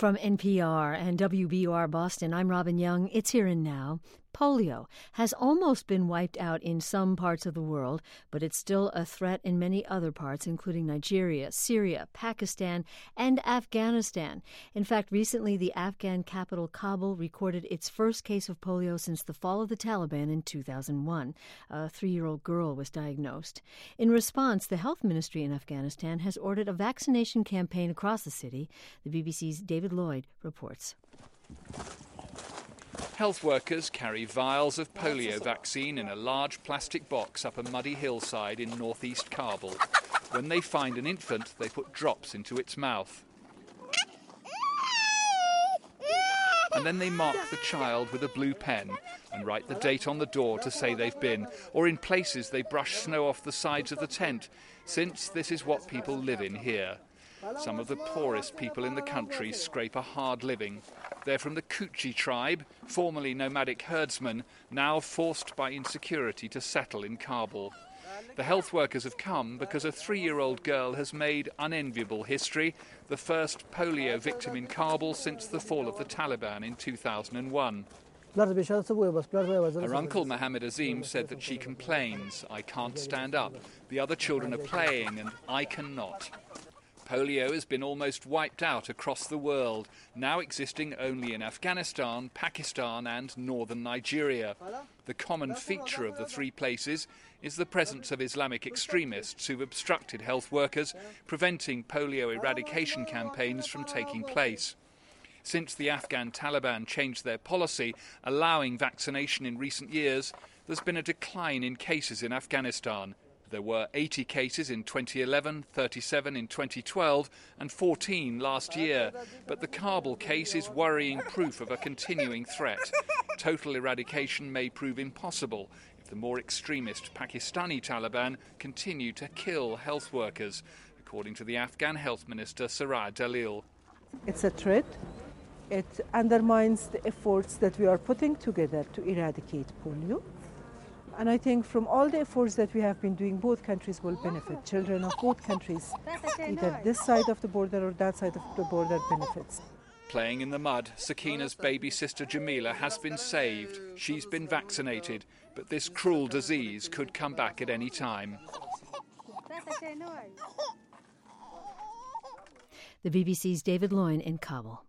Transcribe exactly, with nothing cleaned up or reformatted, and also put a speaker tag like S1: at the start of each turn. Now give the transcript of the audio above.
S1: From N P R and W B U R Boston, I'm Robin Young. It's here and now. Polio has almost been wiped out in some parts of the world, but it's still a threat in many other parts, including Nigeria, Syria, Pakistan, and Afghanistan. In fact, recently the Afghan capital Kabul recorded its first case of polio since the fall of the Taliban in two thousand one. A three-year-old girl was diagnosed. In response, the health ministry in Afghanistan has ordered a vaccination campaign across the city. The B B C's David Lloyd reports.
S2: Health workers carry vials of polio vaccine in a large plastic box up a muddy hillside in northeast Kabul. When they find an infant, they put drops into its mouth. And then they mark the child with a blue pen and write the date on the door to say they've been. Or in places they brush snow off the sides of the tent, since this is what people live in here. Some of the poorest people in the country scrape a hard living. They're from the Kuchi tribe, formerly nomadic herdsmen, now forced by insecurity to settle in Kabul. The health workers have come because a three-year-old girl has made unenviable history, the first polio victim in Kabul since the fall of the Taliban in two thousand one. Her uncle Mohammed Azim said that she complains, "I can't stand up. The other children are playing and I cannot." Polio has been almost wiped out across the world, now existing only in Afghanistan, Pakistan and northern Nigeria. The common feature of the three places is the presence of Islamic extremists who've obstructed health workers, preventing polio eradication campaigns from taking place. Since the Afghan Taliban changed their policy, allowing vaccination in recent years, there's been a decline in cases in Afghanistan. There were eighty cases in twenty eleven, thirty-seven in twenty twelve and fourteen last year. But the Kabul case is worrying proof of a continuing threat. Total eradication may prove impossible if the more extremist Pakistani Taliban continue to kill health workers, according to the Afghan Health Minister Sarad Dalil.
S3: It's a threat. It undermines the efforts that we are putting together to eradicate polio. And I think from all the efforts that we have been doing, both countries will benefit. Children of both countries, either this side of the border or that side of the border, benefits.
S2: Playing in the mud, Sakina's baby sister Jamila has been saved. She's been vaccinated, but this cruel disease could come back at any time.
S1: The B B C's David Lloyd in Kabul.